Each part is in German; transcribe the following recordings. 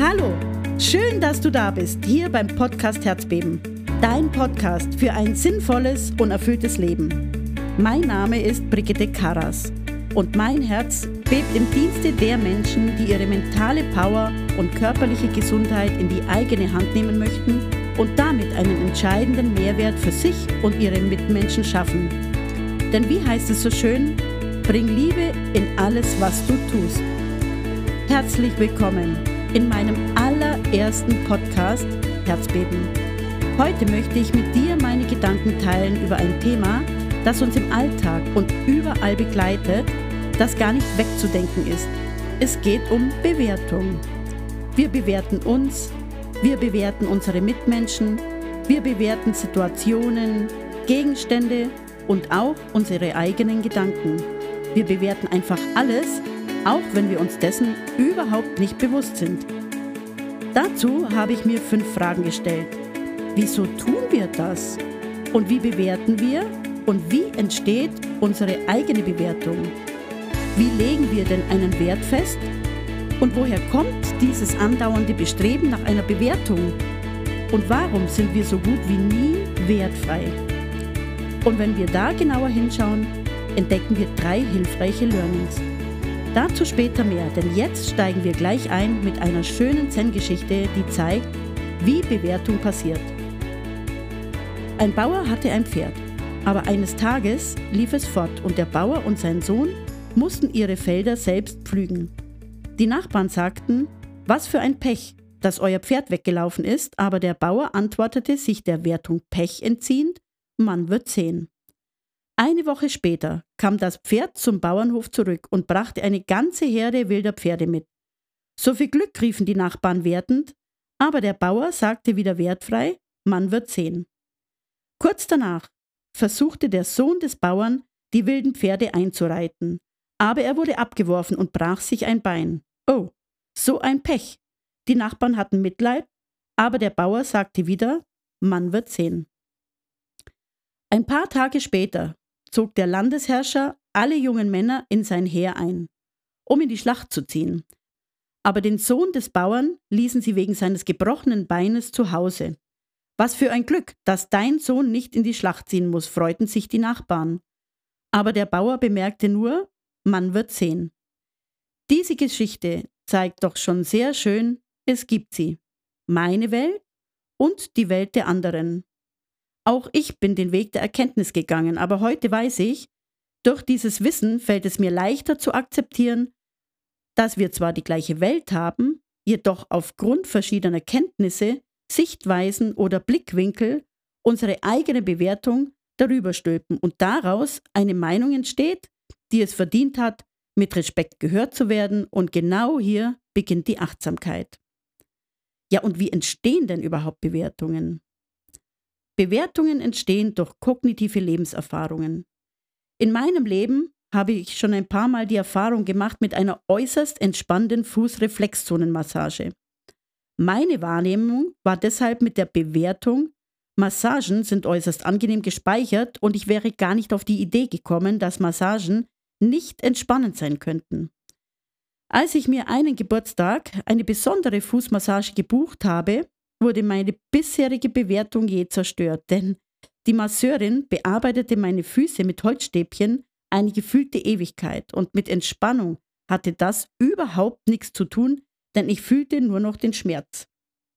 Hallo, schön, dass du da bist, hier beim Podcast Herzbeben. Dein Podcast für ein sinnvolles und erfülltes Leben. Mein Name ist Brigitte Karas und mein Herz bebt im Dienste der Menschen, die ihre mentale Power und körperliche Gesundheit in die eigene Hand nehmen möchten und damit einen entscheidenden Mehrwert für sich und ihre Mitmenschen schaffen. Denn wie heißt es so schön? Bring Liebe in alles, was du tust. Herzlich willkommen in meinem allerersten Podcast Herzbeben. Heute möchte ich mit dir meine Gedanken teilen über ein Thema, das uns im Alltag und überall begleitet, das gar nicht wegzudenken ist. Es geht um Bewertung. Wir bewerten uns, wir bewerten unsere Mitmenschen, wir bewerten Situationen, Gegenstände und auch unsere eigenen Gedanken. Wir bewerten einfach alles, auch wenn wir uns dessen überhaupt nicht bewusst sind. Dazu habe ich mir 5 Fragen gestellt. Wieso tun wir das? Und wie bewerten wir? Und wie entsteht unsere eigene Bewertung? Wie legen wir denn einen Wert fest? Und woher kommt dieses andauernde Bestreben nach einer Bewertung? Und warum sind wir so gut wie nie wertfrei? Und wenn wir da genauer hinschauen, entdecken wir 3 hilfreiche Learnings. Dazu später mehr, denn jetzt steigen wir gleich ein mit einer schönen Zen-Geschichte, die zeigt, wie Bewertung passiert. Ein Bauer hatte ein Pferd, aber eines Tages lief es fort und der Bauer und sein Sohn mussten ihre Felder selbst pflügen. Die Nachbarn sagten, was für ein Pech, dass euer Pferd weggelaufen ist, aber der Bauer antwortete, sich der Wertung Pech entziehend, man wird sehen. Eine Woche später kam das Pferd zum Bauernhof zurück und brachte eine ganze Herde wilder Pferde mit. So viel Glück, riefen die Nachbarn wertend, aber der Bauer sagte wieder wertfrei, man wird sehen. Kurz danach versuchte der Sohn des Bauern, die wilden Pferde einzureiten, aber er wurde abgeworfen und brach sich ein Bein. Oh, so ein Pech. Die Nachbarn hatten Mitleid, aber der Bauer sagte wieder, man wird sehen. Ein paar Tage später zog der Landesherrscher alle jungen Männer in sein Heer ein, um in die Schlacht zu ziehen. Aber den Sohn des Bauern ließen sie wegen seines gebrochenen Beines zu Hause. Was für ein Glück, dass dein Sohn nicht in die Schlacht ziehen muss, freuten sich die Nachbarn. Aber der Bauer bemerkte nur, man wird sehen. Diese Geschichte zeigt doch schon sehr schön, es gibt sie. Meine Welt und die Welt der anderen. Auch ich bin den Weg der Erkenntnis gegangen, aber heute weiß ich, durch dieses Wissen fällt es mir leichter zu akzeptieren, dass wir zwar die gleiche Welt haben, jedoch aufgrund verschiedener Kenntnisse, Sichtweisen oder Blickwinkel unsere eigene Bewertung darüber stülpen und daraus eine Meinung entsteht, die es verdient hat, mit Respekt gehört zu werden, und genau hier beginnt die Achtsamkeit. Ja, und wie entstehen denn überhaupt Bewertungen? Bewertungen entstehen durch kognitive Lebenserfahrungen. In meinem Leben habe ich schon ein paar Mal die Erfahrung gemacht mit einer äußerst entspannenden Fußreflexzonenmassage. Meine Wahrnehmung war deshalb mit der Bewertung, Massagen sind äußerst angenehm gespeichert und ich wäre gar nicht auf die Idee gekommen, dass Massagen nicht entspannend sein könnten. Als ich mir einen Geburtstag eine besondere Fußmassage gebucht habe, wurde meine bisherige Bewertung je zerstört, denn die Masseurin bearbeitete meine Füße mit Holzstäbchen eine gefühlte Ewigkeit und mit Entspannung hatte das überhaupt nichts zu tun, denn ich fühlte nur noch den Schmerz.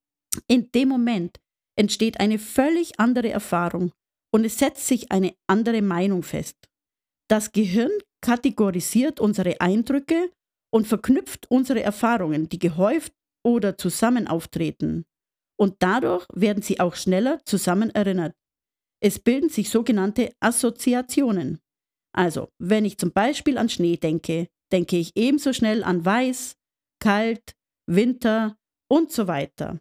In dem Moment entsteht eine völlig andere Erfahrung und es setzt sich eine andere Meinung fest. Das Gehirn kategorisiert unsere Eindrücke und verknüpft unsere Erfahrungen, die gehäuft oder zusammen auftreten. Und dadurch werden sie auch schneller zusammen erinnert. Es bilden sich sogenannte Assoziationen. Also, wenn ich zum Beispiel an Schnee denke, denke ich ebenso schnell an weiß, kalt, Winter und so weiter.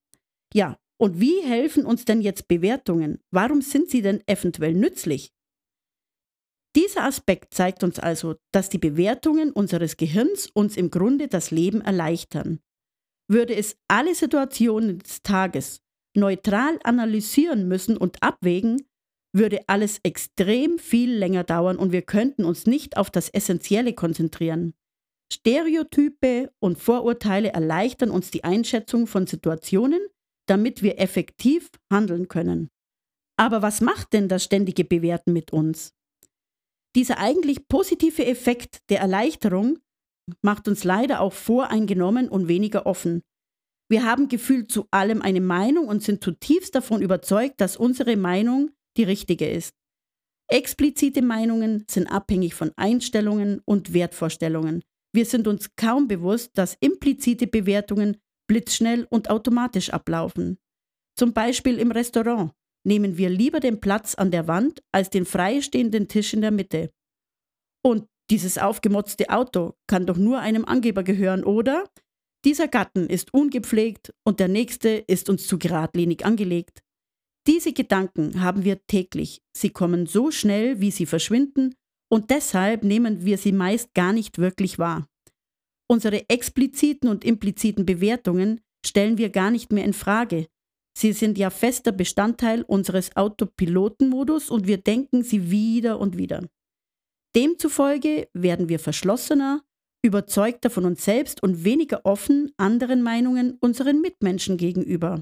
Ja, und wie helfen uns denn jetzt Bewertungen? Warum sind sie denn eventuell nützlich? Dieser Aspekt zeigt uns also, dass die Bewertungen unseres Gehirns uns im Grunde das Leben erleichtern. Würde es alle Situationen des Tages neutral analysieren müssen und abwägen, würde alles extrem viel länger dauern und wir könnten uns nicht auf das Essentielle konzentrieren. Stereotype und Vorurteile erleichtern uns die Einschätzung von Situationen, damit wir effektiv handeln können. Aber was macht denn das ständige Bewerten mit uns? Dieser eigentlich positive Effekt der Erleichterung macht uns leider auch voreingenommen und weniger offen. Wir haben gefühlt zu allem eine Meinung und sind zutiefst davon überzeugt, dass unsere Meinung die richtige ist. Explizite Meinungen sind abhängig von Einstellungen und Wertvorstellungen. Wir sind uns kaum bewusst, dass implizite Bewertungen blitzschnell und automatisch ablaufen. Zum Beispiel im Restaurant nehmen wir lieber den Platz an der Wand als den freistehenden Tisch in der Mitte. Und dieses aufgemotzte Auto kann doch nur einem Angeber gehören, oder? Dieser Garten ist ungepflegt und der nächste ist uns zu geradlinig angelegt. Diese Gedanken haben wir täglich. Sie kommen so schnell, wie sie verschwinden, und deshalb nehmen wir sie meist gar nicht wirklich wahr. Unsere expliziten und impliziten Bewertungen stellen wir gar nicht mehr in Frage. Sie sind ja fester Bestandteil unseres Autopilotenmodus und wir denken sie wieder und wieder. Demzufolge werden wir verschlossener, überzeugter von uns selbst und weniger offen anderen Meinungen unseren Mitmenschen gegenüber.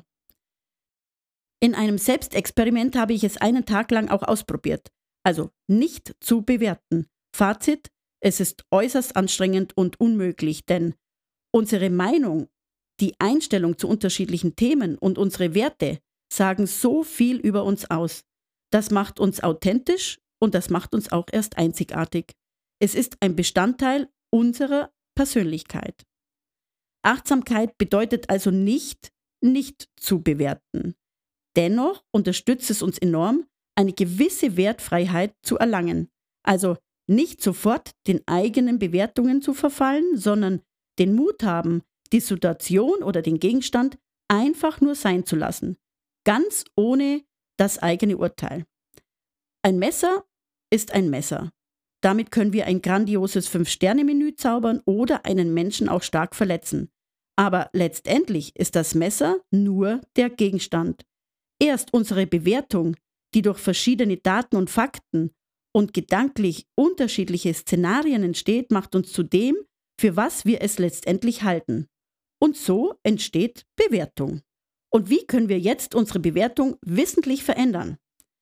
In einem Selbstexperiment habe ich es einen Tag lang auch ausprobiert. Also nicht zu bewerten. Fazit: Es ist äußerst anstrengend und unmöglich, denn unsere Meinung, die Einstellung zu unterschiedlichen Themen und unsere Werte sagen so viel über uns aus. Das macht uns authentisch und das macht uns auch erst einzigartig. Es ist ein Bestandteil unserer Persönlichkeit. Achtsamkeit bedeutet also nicht zu bewerten. Dennoch unterstützt es uns enorm, eine gewisse Wertfreiheit zu erlangen. Also nicht sofort den eigenen Bewertungen zu verfallen, sondern den Mut haben, die Situation oder den Gegenstand einfach nur sein zu lassen, ganz ohne das eigene Urteil. Ein Messer ist ein Messer. Damit können wir ein grandioses 5-Sterne-Menü zaubern oder einen Menschen auch stark verletzen. Aber letztendlich ist das Messer nur der Gegenstand. Erst unsere Bewertung, die durch verschiedene Daten und Fakten und gedanklich unterschiedliche Szenarien entsteht, macht uns zu dem, für was wir es letztendlich halten. Und so entsteht Bewertung. Und wie können wir jetzt unsere Bewertung wissentlich verändern?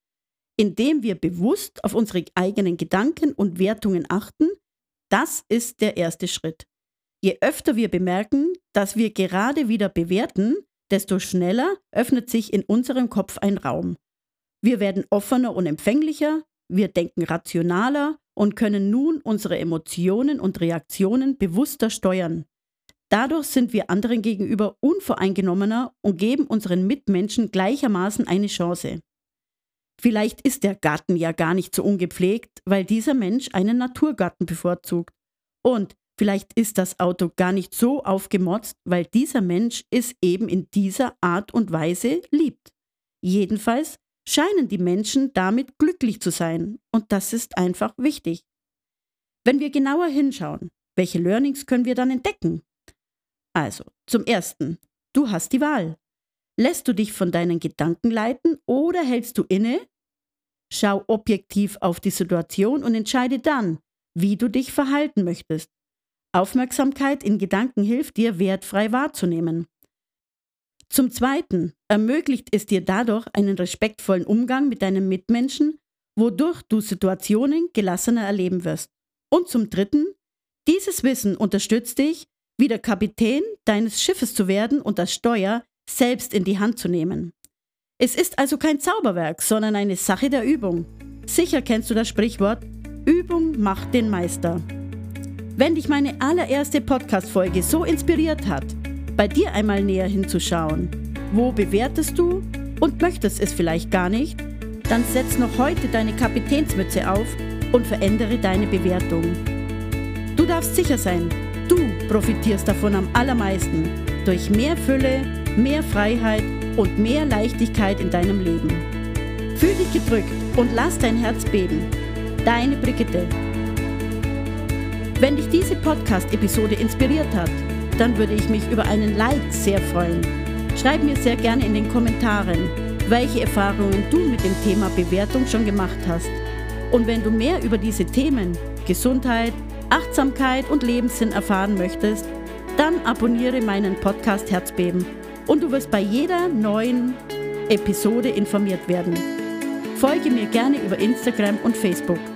Indem wir bewusst auf unsere eigenen Gedanken und Wertungen achten, das ist der erste Schritt. Je öfter wir bemerken, dass wir gerade wieder bewerten, desto schneller öffnet sich in unserem Kopf ein Raum. Wir werden offener und empfänglicher, wir denken rationaler und können nun unsere Emotionen und Reaktionen bewusster steuern. Dadurch sind wir anderen gegenüber unvoreingenommener und geben unseren Mitmenschen gleichermaßen eine Chance. Vielleicht ist der Garten ja gar nicht so ungepflegt, weil dieser Mensch einen Naturgarten bevorzugt. Und vielleicht ist das Auto gar nicht so aufgemotzt, weil dieser Mensch es eben in dieser Art und Weise liebt. Jedenfalls scheinen die Menschen damit glücklich zu sein und das ist einfach wichtig. Wenn wir genauer hinschauen, welche Learnings können wir dann entdecken? Also, zum Ersten, du hast die Wahl. Lässt du dich von deinen Gedanken leiten oder hältst du inne? Schau objektiv auf die Situation und entscheide dann, wie du dich verhalten möchtest. Aufmerksamkeit in Gedanken hilft dir, wertfrei wahrzunehmen. Zum Zweiten ermöglicht es dir dadurch einen respektvollen Umgang mit deinen Mitmenschen, wodurch du Situationen gelassener erleben wirst. Und zum Dritten, dieses Wissen unterstützt dich, wieder Kapitän deines Schiffes zu werden und das Steuer selbst in die Hand zu nehmen. Es ist also kein Zauberwerk, sondern eine Sache der Übung. Sicher kennst du das Sprichwort, Übung macht den Meister. Wenn dich meine allererste Podcast-Folge so inspiriert hat, bei dir einmal näher hinzuschauen, wo bewertest du und möchtest es vielleicht gar nicht, dann setz noch heute deine Kapitänsmütze auf und verändere deine Bewertung. Du darfst sicher sein, du profitierst davon am allermeisten, durch mehr Fülle, mehr Freiheit und mehr Leichtigkeit in deinem Leben. Fühl dich gedrückt und lass dein Herz beben. Deine Brigitte. Wenn dich diese Podcast-Episode inspiriert hat, dann würde ich mich über einen Like sehr freuen. Schreib mir sehr gerne in den Kommentaren, welche Erfahrungen du mit dem Thema Bewertung schon gemacht hast. Und wenn du mehr über diese Themen, Gesundheit, Achtsamkeit und Lebenssinn erfahren möchtest, dann abonniere meinen Podcast Herzbeben und du wirst bei jeder neuen Episode informiert werden. Folge mir gerne über Instagram und Facebook.